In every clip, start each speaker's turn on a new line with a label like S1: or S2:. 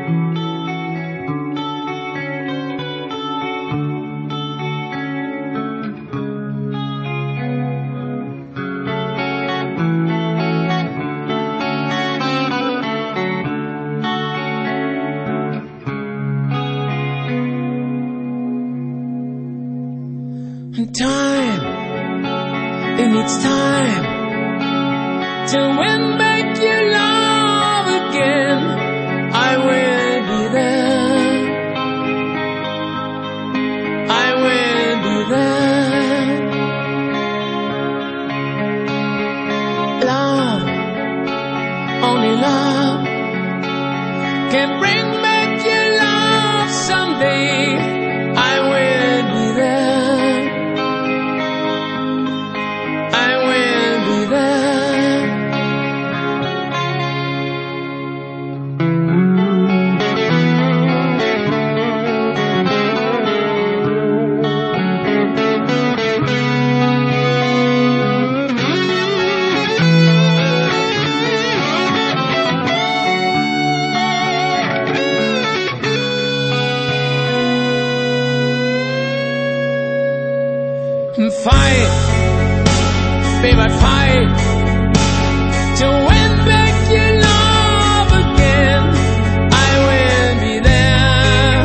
S1: Time, it needs time to win back your love again. I will be there, I will be there. Love, only love can bring back your love someday. I will be there, fight, babe, I fight to win back your love again. I will be there,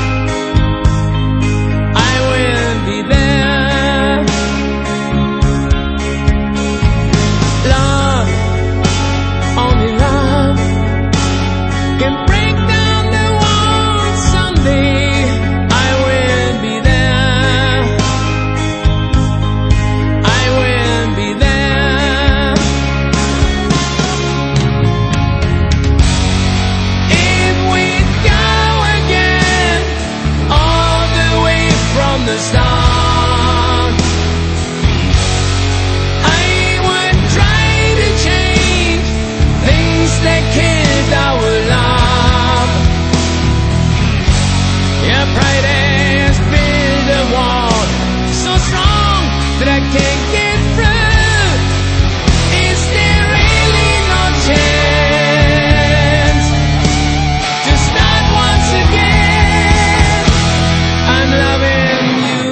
S1: I will be there. Love, only love can break down the walls someday. I will be there, I will be there. If we go again, all the way from the start, I would try to change things that killed our love. Your pride has built a wall so strong that I can't get through. Is there really no chance to start once again? I'm loving you.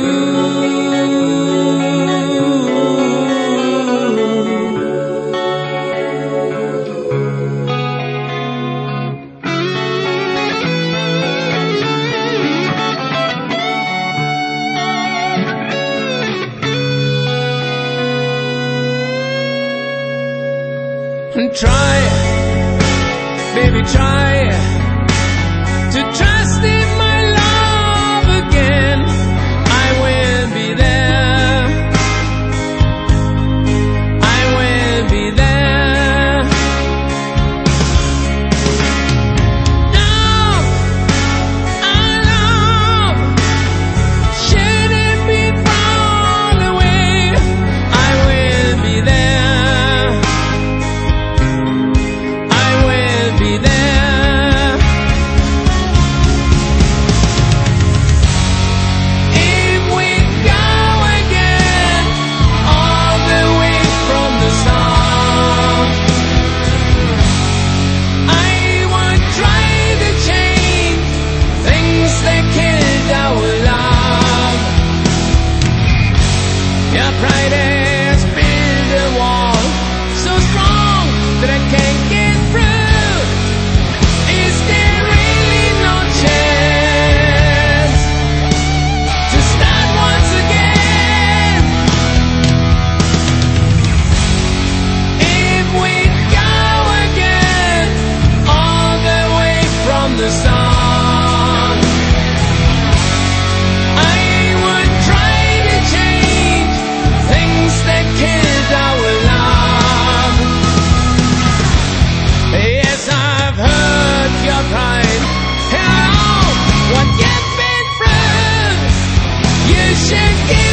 S1: And try, baby, try to trust in my love again. I will be there, I will be there. Love, our love shouldn't be thrown away. I will be there, I will be there. If we go again, all the way from the start, I would try to change things that killed our love. Your pride has built a wall so strong that I can't get through. Is there really no chance to start once again? If we go again, all the way from the start, I would try to change things that killed our love. Yes, I've heard your pride. Hello, what you've been through, you should give